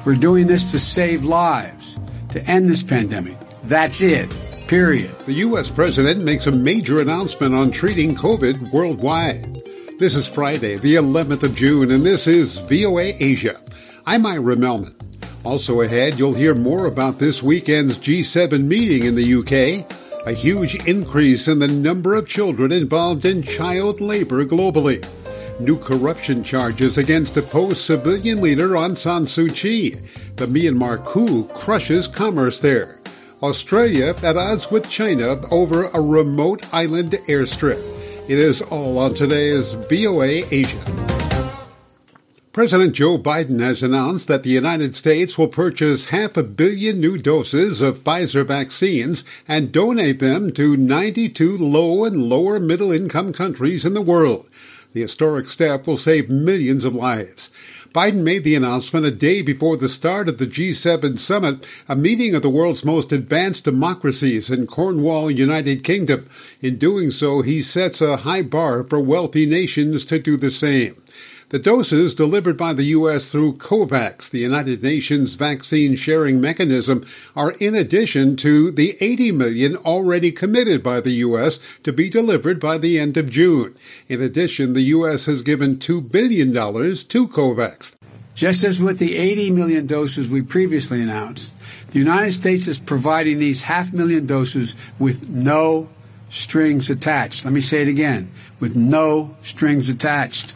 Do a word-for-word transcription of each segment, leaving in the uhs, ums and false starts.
We're doing this to save lives, to end this pandemic. That's it. Period. The U S president makes a major announcement on treating COVID worldwide. This is Friday, the eleventh of June, and this is V O A Asia. I'm Ira Melman. Also ahead, you'll hear more about this weekend's G seven meeting in the U K, a huge increase in the number of children involved in child labor globally, new corruption charges against opposed civilian leader Aung San Suu Kyi, the Myanmar coup crushes commerce there, Australia at odds with China over a remote island airstrip. It is all on today's V O A Asia. President Joe Biden has announced that the United States will purchase half a billion new doses of Pfizer vaccines and donate them to ninety-two low and lower middle income countries in the world. The historic step will save millions of lives. Biden made the announcement a day before the start of the G seven summit, a meeting of the world's most advanced democracies in Cornwall, United Kingdom. In doing so, he sets a high bar for wealthy nations to do the same. The doses delivered by the U S through COVAX, the United Nations vaccine sharing mechanism, are in addition to the eighty million already committed by the U S to be delivered by the end of June. In addition, the U S has given two billion dollars to COVAX. Just as with the eighty million doses we previously announced, the United States is providing these half million doses with no strings attached. Let me say it again, with no strings attached.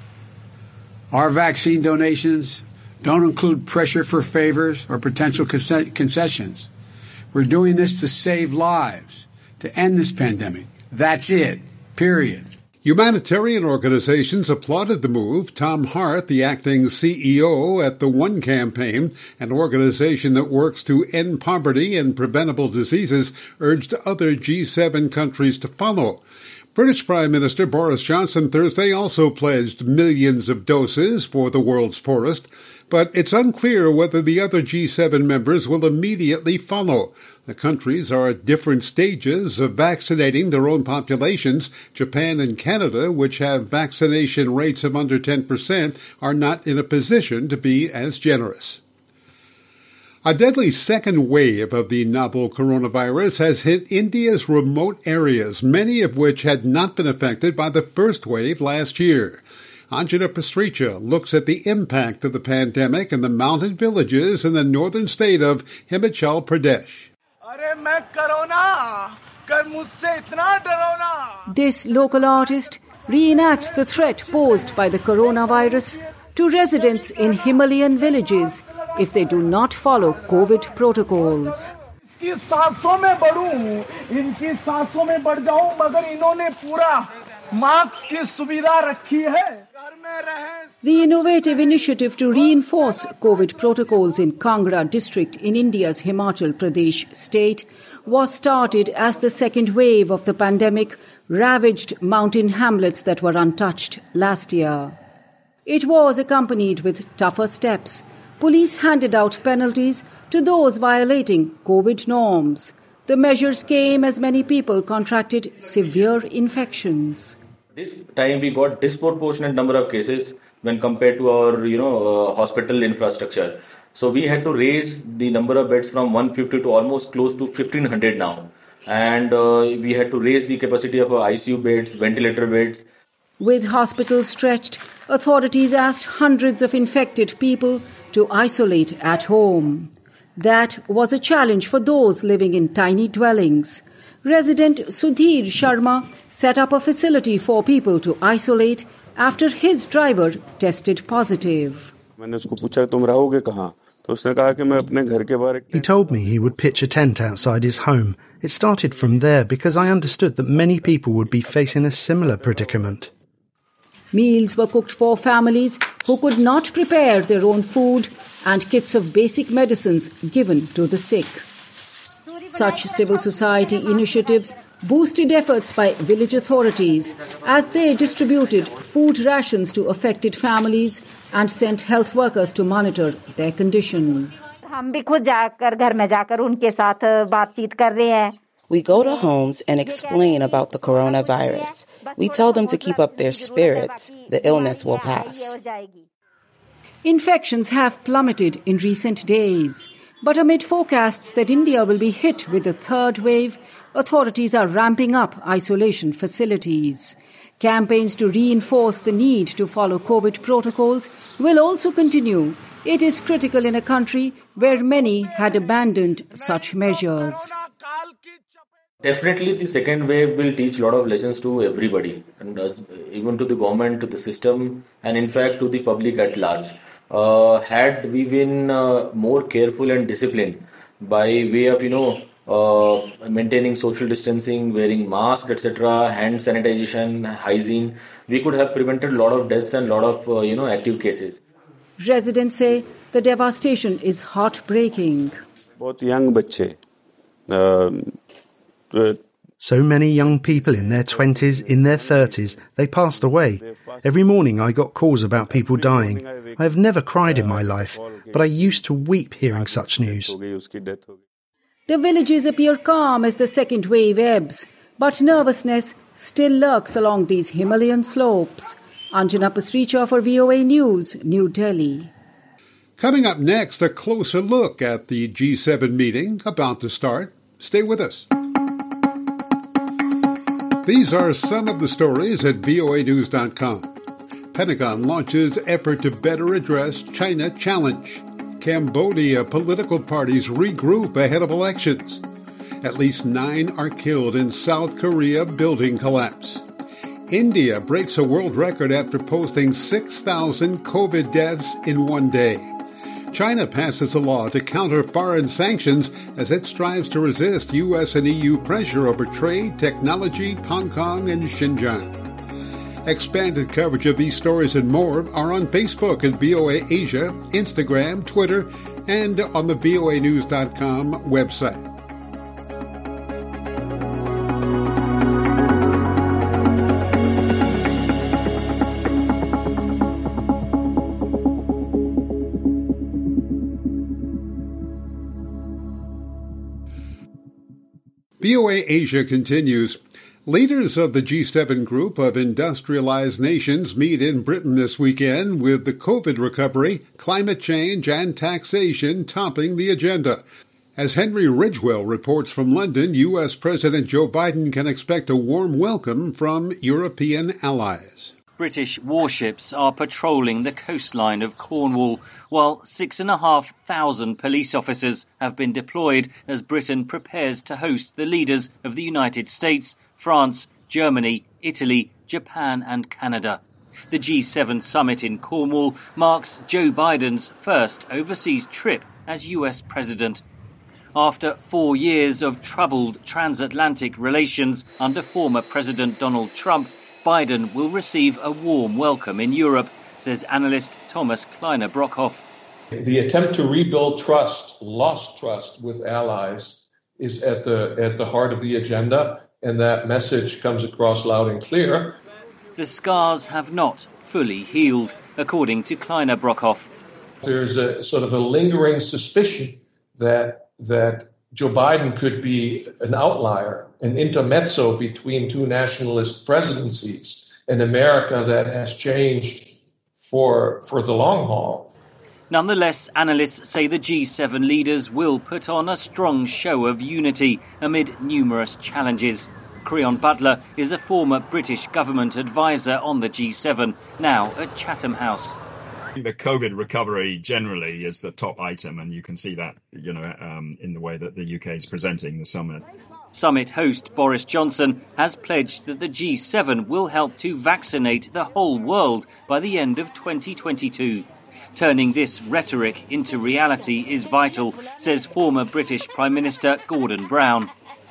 Our vaccine donations don't include pressure for favors or potential concessions. We're doing this to save lives, to end this pandemic. That's it. Period. Humanitarian organizations applauded the move. Tom Hart, the acting C E O at the One Campaign, an organization that works to end poverty and preventable diseases, urged other G seven countries to follow. British Prime Minister Boris Johnson Thursday also pledged millions of doses for the world's poorest, but it's unclear whether the other G seven members will immediately follow. The countries are at different stages of vaccinating their own populations. Japan and Canada, which have vaccination rates of under ten percent, are not in a position to be as generous. A deadly second wave of the novel coronavirus has hit India's remote areas, many of which had not been affected by the first wave last year. Anjana Pastricha looks at the impact of the pandemic in the mountain villages in the northern state of Himachal Pradesh. This local artist reenacts the threat posed by the coronavirus to residents in Himalayan villages if they do not follow COVID protocols. The innovative initiative to reinforce COVID protocols in Kangra district in India's Himachal Pradesh state was started as the second wave of the pandemic ravaged mountain hamlets that were untouched last year. It was accompanied with tougher steps. Police handed out penalties to those violating COVID norms. The measures came as many people contracted severe infections. This time we got disproportionate number of cases when compared to our, you know, uh, hospital infrastructure. So we had to raise the number of beds from one hundred fifty to almost close to fifteen hundred now. And uh, we had to raise the capacity of our I C U beds, ventilator beds. With hospitals stretched, authorities asked hundreds of infected people to isolate at home. That was a challenge for those living in tiny dwellings. Resident Sudhir Sharma set up a facility for people to isolate after his driver tested positive. He told me he would pitch a tent outside his home. It started from there because I understood that many people would be facing a similar predicament. Meals were cooked for families who could not prepare their own food and kits of basic medicines given to the sick. Such civil society initiatives boosted efforts by village authorities as they distributed food rations to affected families and sent health workers to monitor their condition. We go to homes and explain about the coronavirus. We tell them to keep up their spirits. The illness will pass. Infections have plummeted in recent days. But amid forecasts that India will be hit with a third wave, authorities are ramping up isolation facilities. Campaigns to reinforce the need to follow COVID protocols will also continue. It is critical in a country where many had abandoned such measures. Definitely, the second wave will teach a lot of lessons to everybody, and uh, even to the government, to the system, and in fact to the public at large. Uh, had we been uh, more careful and disciplined by way of, you know, uh, maintaining social distancing, wearing masks, et cetera, hand sanitization, hygiene, we could have prevented a lot of deaths and a lot of, uh, you know, active cases. Residents say the devastation is heartbreaking. Both young bachche. So many young people in their twenties, in their thirties, they passed away. Every morning I got calls about people dying. I have never cried in my life, but I used to weep hearing such news. The villages appear calm as the second wave ebbs, but nervousness still lurks along these Himalayan slopes. Anjana Pasricha for V O A News, New Delhi. Coming up next, a closer look at the G seven meeting about to start. Stay with us. These are some of the stories at V O A news dot com. Pentagon launches effort to better address China challenge. Cambodia political parties regroup ahead of elections. At least nine are killed in South Korea building collapse. India breaks a world record after posting six thousand COVID deaths in one day. China passes a law to counter foreign sanctions as it strives to resist U S and E U pressure over trade, technology, Hong Kong, and Xinjiang. Expanded coverage of these stories and more are on Facebook at V O A Asia, Instagram, Twitter, and on the V O A news dot com website. V O A Asia continues. Leaders of the G seven group of industrialized nations meet in Britain this weekend with the COVID recovery, climate change, and taxation topping the agenda. As Henry Ridgewell reports from London, U S President Joe Biden can expect a warm welcome from European allies. British warships are patrolling the coastline of Cornwall, while six and a half thousand police officers have been deployed as Britain prepares to host the leaders of the United States, France, Germany, Italy, Japan and Canada. The G seven summit in Cornwall marks Joe Biden's first overseas trip as U S president. After four years of troubled transatlantic relations under former President Donald Trump, Biden will receive a warm welcome in Europe, says analyst Thomas Kleiner-Brockhoff. The attempt to rebuild trust, lost trust with allies, is at the at the heart of the agenda, and that message comes across loud and clear. The scars have not fully healed, according to Kleiner-Brockhoff. There's a sort of a lingering suspicion that that Joe Biden could be an outlier, an intermezzo between two nationalist presidencies, an America that has changed for for the long haul. Nonetheless, analysts say the G seven leaders will put on a strong show of unity amid numerous challenges. Creon Butler is a former British government advisor on the G seven, now at Chatham House. The COVID recovery generally is the top item, and you can see that, you know, um, in the way that the U K is presenting the summit. Summit host Boris Johnson has pledged that the G seven will help to vaccinate the whole world by the end of twenty twenty-two. Turning this rhetoric into reality is vital, says former British Prime Minister Gordon Brown.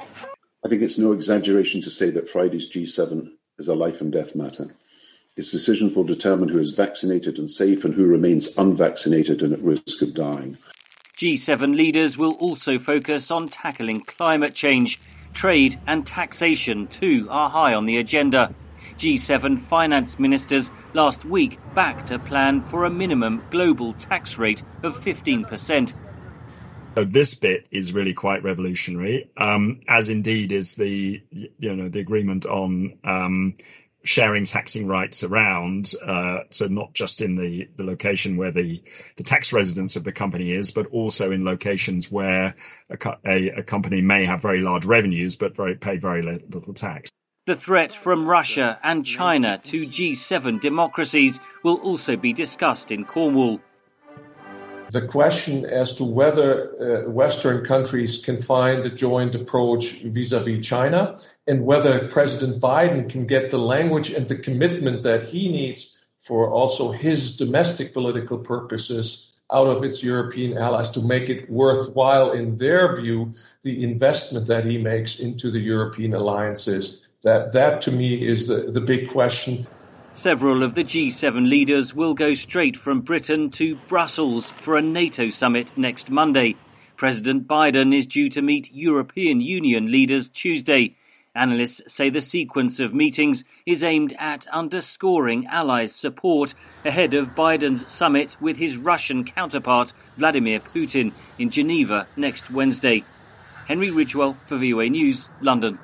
I think it's no exaggeration to say that Friday's G seven is a life and death matter. Its decisions will determine who is vaccinated and safe and who remains unvaccinated and at risk of dying. G seven leaders will also focus on tackling climate change. Trade and taxation, too, are high on the agenda. G seven finance ministers last week backed a plan for a minimum global tax rate of fifteen percent. So this bit is really quite revolutionary, um, as indeed is the, you know, the agreement on um, sharing taxing rights around, uh, so not just in the, the location where the, the tax residence of the company is, but also in locations where a, a, a company may have very large revenues but very, pay very little tax. The threat from Russia and China to G seven democracies will also be discussed in Cornwall. The question as to whether uh, Western countries can find a joint approach vis-à-vis China and whether President Biden can get the language and the commitment that he needs for also his domestic political purposes out of its European allies to make it worthwhile, in their view, the investment that he makes into the European alliances. That, that to me is the, the big question. Several of the G seven leaders will go straight from Britain to Brussels for a NATO summit next Monday. President Biden is due to meet European Union leaders Tuesday. Analysts say the sequence of meetings is aimed at underscoring allies' support ahead of Biden's summit with his Russian counterpart Vladimir Putin in Geneva next Wednesday. Henry Ridgewell for V O A News, London.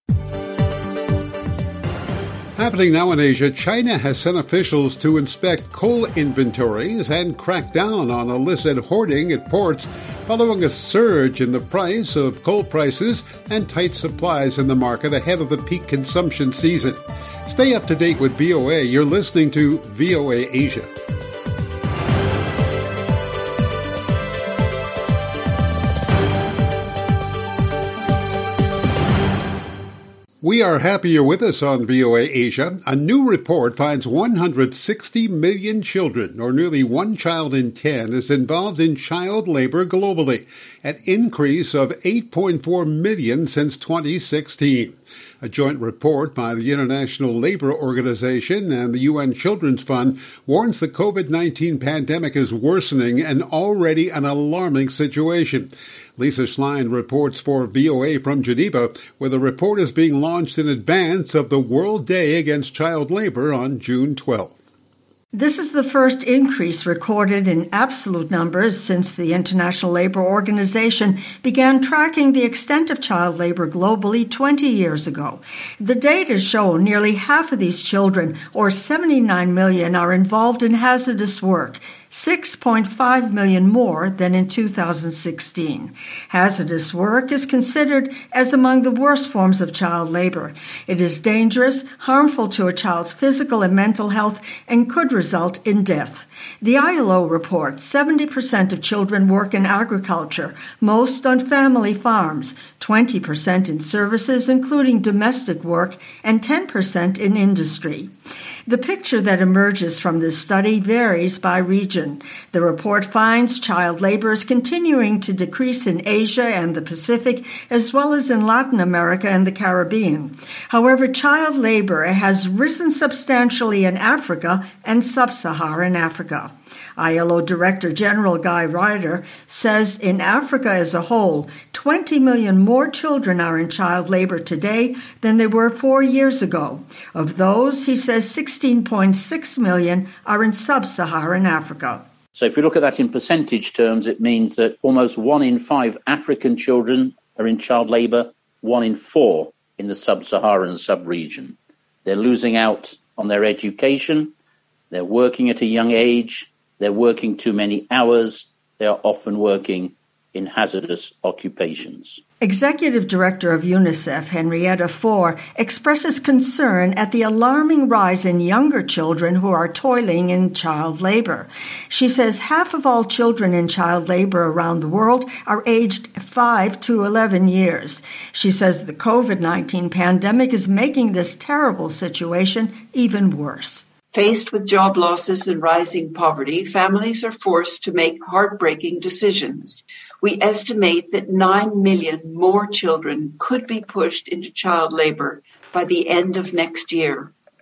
Happening now in Asia, China has sent officials to inspect coal inventories and crack down on illicit hoarding at ports following a surge in the price of coal prices and tight supplies in the market ahead of the peak consumption season. Stay up to date with V O A. You're listening to V O A Asia. We are happy you're with us on V O A Asia. A new report finds one hundred sixty million children, or nearly one child in ten, is involved in child labor globally, an increase of eight point four million since twenty sixteen. A joint report by the International Labour Organization and the U N Children's Fund warns the COVID nineteen pandemic is worsening an already an alarming situation. Lisa Schlein reports for V O A from Geneva, where the report is being launched in advance of the World Day Against Child Labor on June twelfth. This is the first increase recorded in absolute numbers since the International Labour Organization began tracking the extent of child labor globally twenty years ago. The data show nearly half of these children, or seventy-nine million, are involved in hazardous work, six point five million more than in two thousand sixteen. Hazardous work is considered as among the worst forms of child labor. It is dangerous, harmful to a child's physical and mental health, and could result in death. The I L O reports seventy percent of children work in agriculture, most on family farms, twenty percent in services, including domestic work, and ten percent in industry. The picture that emerges from this study varies by region. The report finds child labor is continuing to decrease in Asia and the Pacific, as well as in Latin America and the Caribbean. However, child labor has risen substantially in Africa and sub-Saharan Africa. I L O Director General Guy Ryder says in Africa as a whole, twenty million more children are in child labor today than they were four years ago. Of those, he says sixteen point six million are in sub-Saharan Africa. So if we look at that in percentage terms, it means that almost one in five African children are in child labor, one in four in the sub-Saharan sub-region. They're losing out on their education, they're working at a young age, they're working too many hours, they are often working in hazardous occupations. Executive Director of UNICEF, Henrietta Fore, expresses concern at the alarming rise in younger children who are toiling in child labor. She says half of all children in child labor around the world are aged five to eleven years. She says the COVID nineteen pandemic is making this terrible situation even worse. Faced with job losses and rising poverty, families are forced to make heartbreaking decisions. We estimate that nine million more children could be pushed into child labor by the end of next year.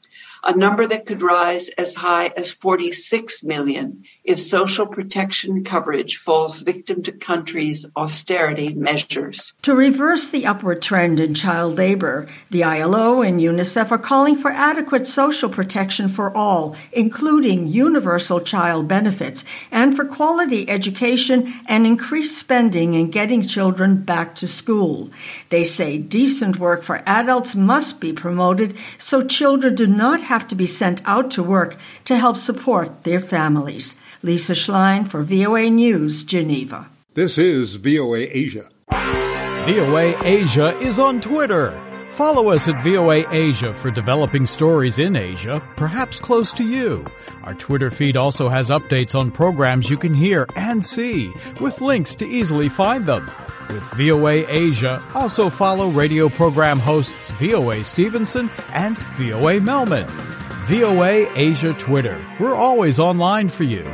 a number that could rise as high as forty-six million if social protection coverage falls victim to countries' austerity measures. To reverse the upward trend in child labor, the I L O and UNICEF are calling for adequate social protection for all, including universal child benefits, and for quality education and increased spending in getting children back to school. They say decent work for adults must be promoted so children do not have to be sent out to work to help support their families. Lisa Schlein for V O A News, Geneva. This is V O A Asia. V O A Asia is on Twitter. Follow us at V O A Asia for developing stories in Asia, perhaps close to you. Our Twitter feed also has updates on programs you can hear and see, with links to easily find them. With V O A Asia, also follow radio program hosts V O A Stevenson and V O A Melman. V O A Asia Twitter. We're always online for you.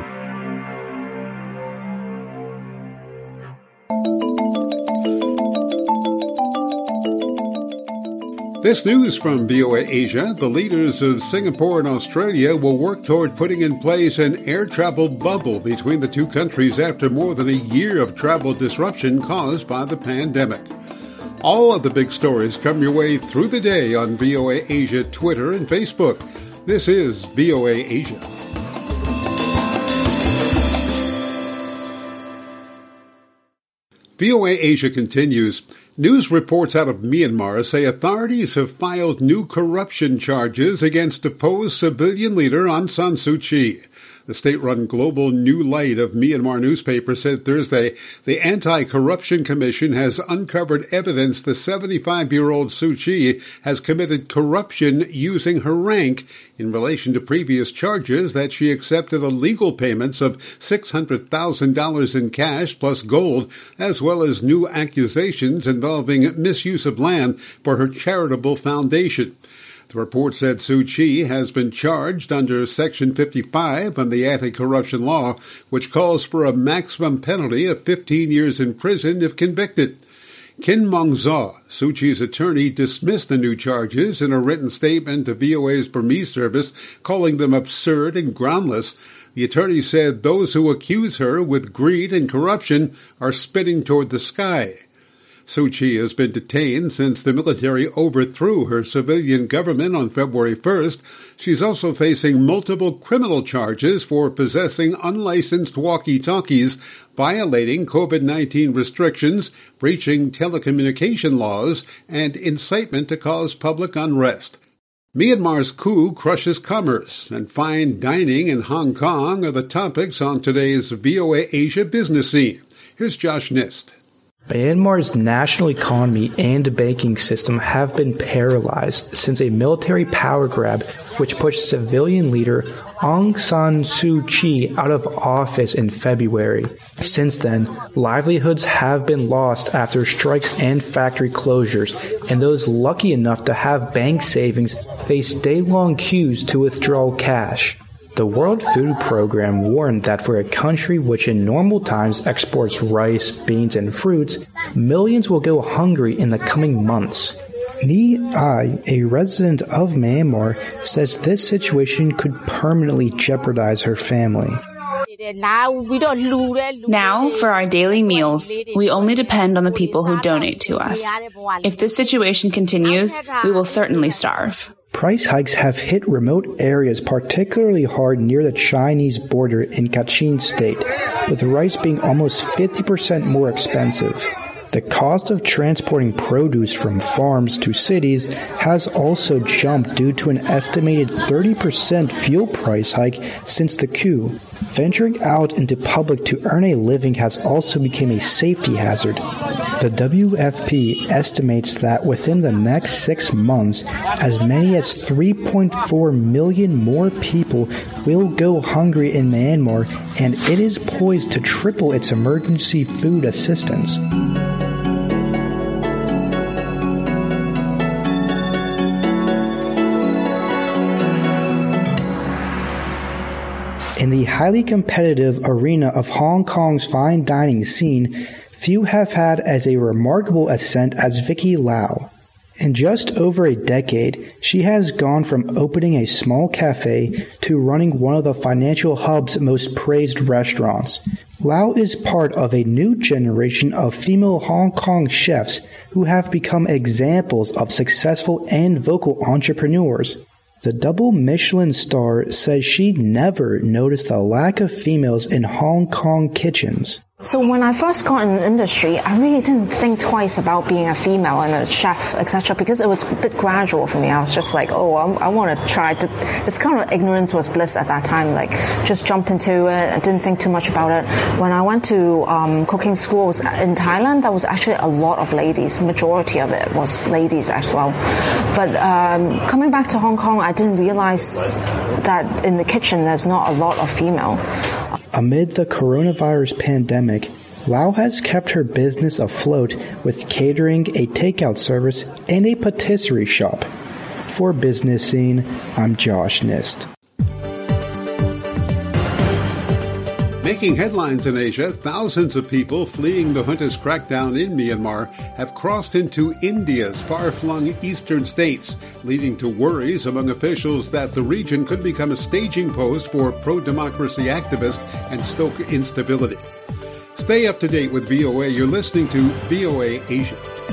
This news from V O A Asia: the leaders of Singapore and Australia will work toward putting in place an air travel bubble between the two countries after more than a year of travel disruption caused by the pandemic. All of the big stories come your way through the day on V O A Asia Twitter and Facebook. This is V O A Asia. V O A Asia continues. News reports out of Myanmar say authorities have filed new corruption charges against deposed civilian leader Aung San Suu Kyi. The state-run Global New Light of Myanmar newspaper said Thursday the Anti-Corruption Commission has uncovered evidence the seventy-five-year-old Suu Kyi has committed corruption using her rank in relation to previous charges that she accepted illegal payments of six hundred thousand dollars in cash plus gold, as well as new accusations involving misuse of land for her charitable foundation. The report said Suu Kyi has been charged under Section fifty-five of the anti-corruption law, which calls for a maximum penalty of fifteen years in prison if convicted. Kin Mong Zaw, Suu Kyi's attorney, dismissed the new charges in a written statement to V O A's Burmese service, calling them absurd and groundless. The attorney said those who accuse her with greed and corruption are spitting toward the sky. Suu Kyi has been detained since the military overthrew her civilian government on February first. She's also facing multiple criminal charges for possessing unlicensed walkie-talkies, violating COVID nineteen restrictions, breaching telecommunication laws, and incitement to cause public unrest. Myanmar's coup crushes commerce, and fine dining in Hong Kong are the topics on today's V O A Asia Business Scene. Here's Josh Nist. Myanmar's national economy and banking system have been paralyzed since a military power grab which pushed civilian leader Aung San Suu Kyi out of office in February. Since then, livelihoods have been lost after strikes and factory closures, and those lucky enough to have bank savings face day-long queues to withdraw cash. The World Food Program warned that for a country which in normal times exports rice, beans, and fruits, millions will go hungry in the coming months. Ni Ai, a resident of Myanmar, says this situation could permanently jeopardize her family. Now, for our daily meals, we only depend on the people who donate to us. If this situation continues, we will certainly starve. Price hikes have hit remote areas particularly hard near the Chinese border in Kachin State, with rice being almost fifty percent more expensive. The cost of transporting produce from farms to cities has also jumped due to an estimated thirty percent fuel price hike since the coup. Venturing out into public to earn a living has also become a safety hazard. The W F P estimates that within the next six months, as many as three point four million more people will go hungry in Myanmar, and it is poised to triple its emergency food assistance. In the highly competitive arena of Hong Kong's fine dining scene, few have had as a remarkable ascent as Vicky Lau. In just over a decade, she has gone from opening a small cafe to running one of the financial hub's most praised restaurants. Lau is part of a new generation of female Hong Kong chefs who have become examples of successful and vocal entrepreneurs. The double Michelin star says she never noticed the lack of females in Hong Kong kitchens. So when I first got in the industry, I really didn't think twice about being a female and a chef, et cetera, because it was a bit gradual for me. I was just like, oh, I, I want to try. To, it's kind of ignorance was bliss at that time, like just jump into it. I didn't think too much about it. When I went to um, cooking schools in Thailand, there was actually a lot of ladies. Majority of it was ladies as well. But um, coming back to Hong Kong, I didn't realize that in the kitchen there's not a lot of female. Amid the coronavirus pandemic, Lau has kept her business afloat with catering, a takeout service, and a patisserie shop. For Business Scene, I'm Josh Nist. Making headlines in Asia, thousands of people fleeing the junta's crackdown in Myanmar have crossed into India's far-flung eastern states, leading to worries among officials that the region could become a staging post for pro-democracy activists and stoke instability. Stay up to date with V O A. You're listening to V O A Asia.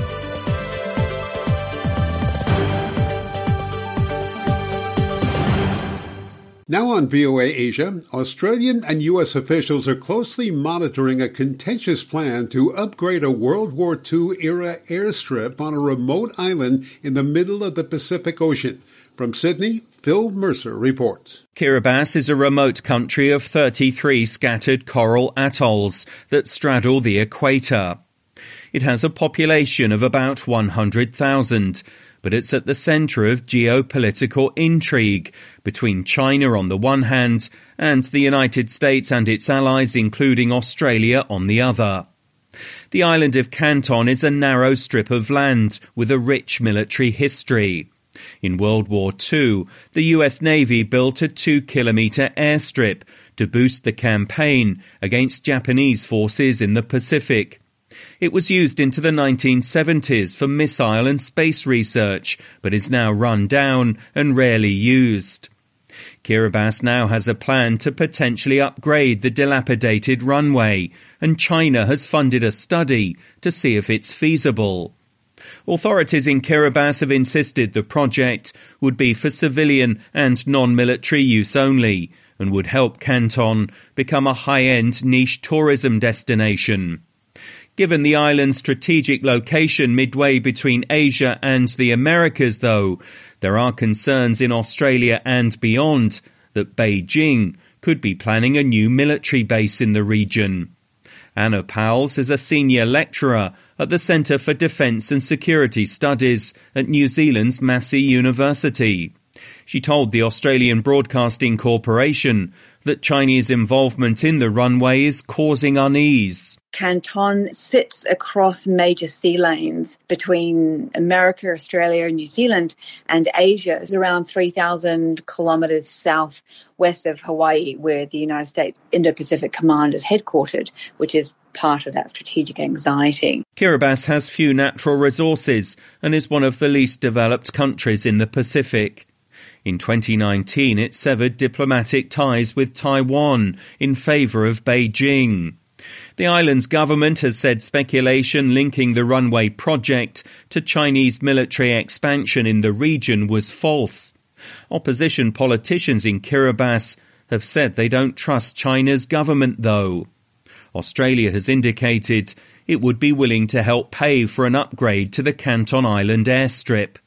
Now on V O A Asia, Australian and U S officials are closely monitoring a contentious plan to upgrade a World War Two-era airstrip on a remote island in the middle of the Pacific Ocean. From Sydney, Phil Mercer reports. Kiribati is a remote country of thirty-three scattered coral atolls that straddle the equator. It has a population of about one hundred thousand. But it's at the centre of geopolitical intrigue between China on the one hand and the United States and its allies, including Australia, on the other. The island of Canton is a narrow strip of land with a rich military history. In World War Two, the U S Navy built a two-kilometre airstrip to boost the campaign against Japanese forces in the Pacific. It was used into the nineteen seventies for missile and space research, but is now run down and rarely used. Kiribati now has a plan to potentially upgrade the dilapidated runway, and China has funded a study to see if it's feasible. Authorities in Kiribati have insisted the project would be for civilian and non-military use only, and would help Canton become a high-end niche tourism destination. Given the island's strategic location midway between Asia and the Americas, though, there are concerns in Australia and beyond that Beijing could be planning a new military base in the region. Anna Powles is a senior lecturer at the Centre for Defence and Security Studies at New Zealand's Massey University. She told the Australian Broadcasting Corporation that Chinese involvement in the runway is causing unease. Canton sits across major sea lanes between America, Australia, New Zealand and Asia. It's around three thousand kilometres southwest of Hawaii, where the United States Indo-Pacific Command is headquartered, which is part of that strategic anxiety. Kiribati has few natural resources and is one of the least developed countries in the Pacific. In twenty nineteen, it severed diplomatic ties with Taiwan in favour of Beijing. The island's government has said speculation linking the runway project to Chinese military expansion in the region was false. Opposition politicians in Kiribati have said they don't trust China's government, though. Australia has indicated it would be willing to help pay for an upgrade to the Canton Island airstrip.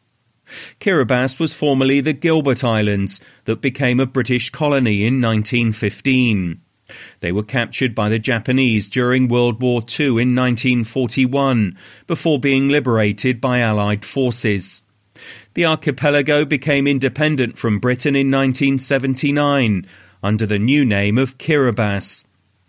Kiribati was formerly the Gilbert Islands that became a British colony in nineteen fifteen. They were captured by the Japanese during World War Two in nineteen forty-one, before being liberated by Allied forces. The archipelago became independent from Britain in nineteen seventy-nine, under the new name of Kiribati.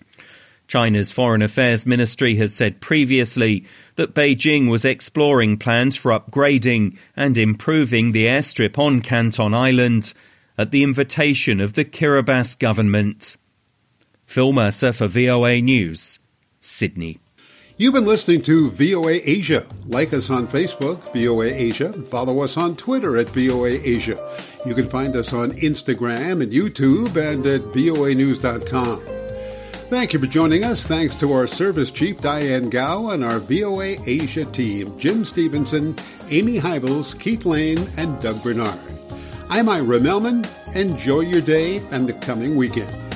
China's Foreign Affairs Ministry has said previously that Beijing was exploring plans for upgrading and improving the airstrip on Canton Island at the invitation of the Kiribati government. Phil Mercer for V O A News, Sydney. You've been listening to V O A Asia. Like us on Facebook, V O A Asia. Follow us on Twitter at V O A Asia. You can find us on Instagram and YouTube and at V O A news dot com. Thank you for joining us. Thanks to our Service Chief, Diane Gao, and our V O A Asia team, Jim Stevenson, Amy Hybels, Keith Lane, and Doug Bernard. I'm Ira Melman. Enjoy your day and the coming weekend.